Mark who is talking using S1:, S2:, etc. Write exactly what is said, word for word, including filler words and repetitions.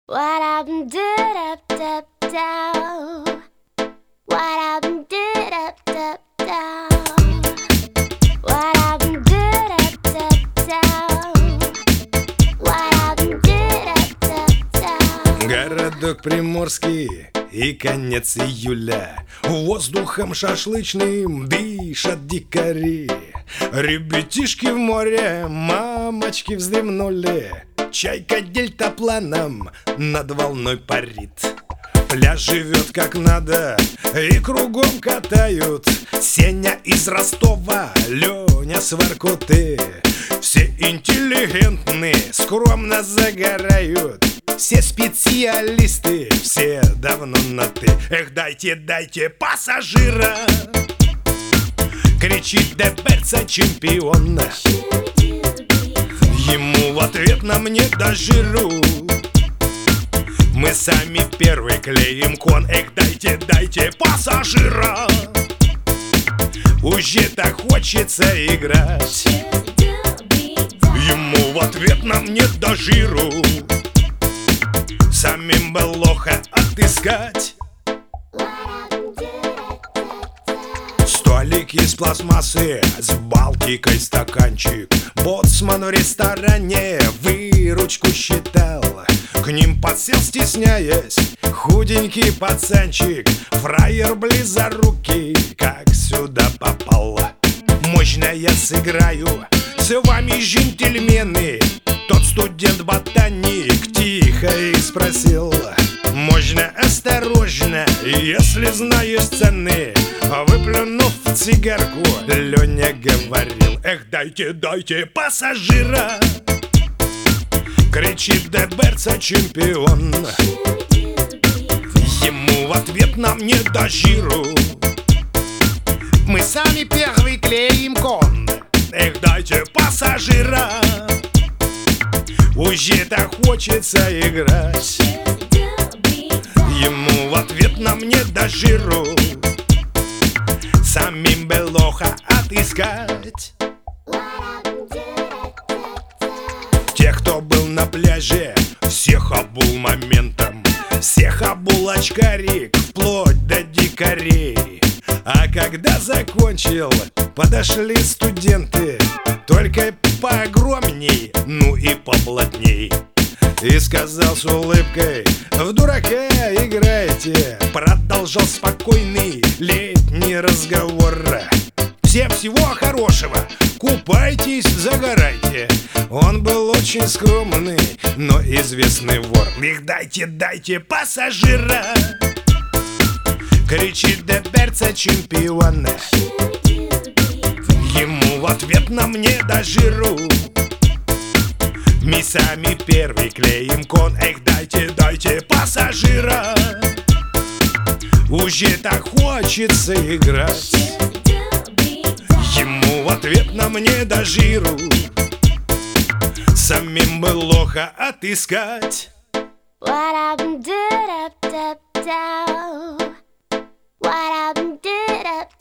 S1: What up, did up, dip, down. What up, did up, dip, down. What up, did up, dip, down. What up, did up, dip, down.
S2: Городок Приморский и конец июля. Воздухом шашлычным дышат дикари. Ребятишки в море, мамочки вздремнули. Чайка дельтапланом над волной парит. Пляж живет как надо и кругом катают. Сеня из Ростова, Леня с Воркуты. Все интеллигентные, скромно загорают. Все специалисты, все давно на «ты». Эх, дайте, дайте пассажира, кричит Деберца чемпион. Ему в ответ на мне до жиру. Мы сами первый клеим кон. Эх, дайте, дайте пассажира, уже так хочется играть. Ему в ответ на мне до жиру. Самим бы лоха отыскать. Столик из пластмассы, с Балтикой стаканчик. Боцман в ресторане выручку считал. К ним подсел, стесняясь, худенький пацанчик. Фраер близорукий, как сюда попал. Мощно я сыграю с вами, джентльмены. Тот студент-ботаник тихо их спросил: можно осторожно, если знаешь цены? Выплюнув цигарку, Леня говорил: эх, дайте, дайте пассажира, кричит Деберца чемпион. Ему в ответ на мне до жиру. Мы сами первый клеим кон. Эх, дайте пассажира, уже так хочется играть. Ему в ответ на мне до жиру. Самим бы лоха отыскать. Те, кто был на пляже, всех обул моментом. Всех обул очкарик, вплоть до дикарей. А когда закончил, подошли студенты, только поогромней, ну и поплотней. И сказал с улыбкой: в дурака играете. Продолжал спокойный летний разговор: всем всего хорошего, купайтесь, загорайте. Он был очень скромный, но известный вор. Их дайте, дайте пассажира, кричит Деберца чемпион. Ему в ответ на мне до жиру. Мы сами первый клеим кон. Эх, дайте, дайте пассажира, уже так хочется играть. Ему в ответ на мне до жиру. Самим бы лоха отыскать.
S1: What up, did up, dip, down. What up, did up,